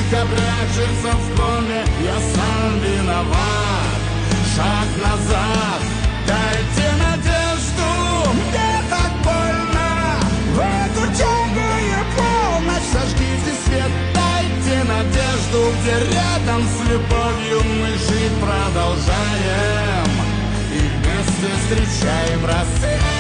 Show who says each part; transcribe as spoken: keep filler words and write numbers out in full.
Speaker 1: Только прячется в коме, я сам виноват. Шаг назад, дайте надежду, мне так больно. В эту темную полночь сожгите свет, дайте надежду, где рядом с любовью мы жить продолжаем. И вместе встречаем рассвет.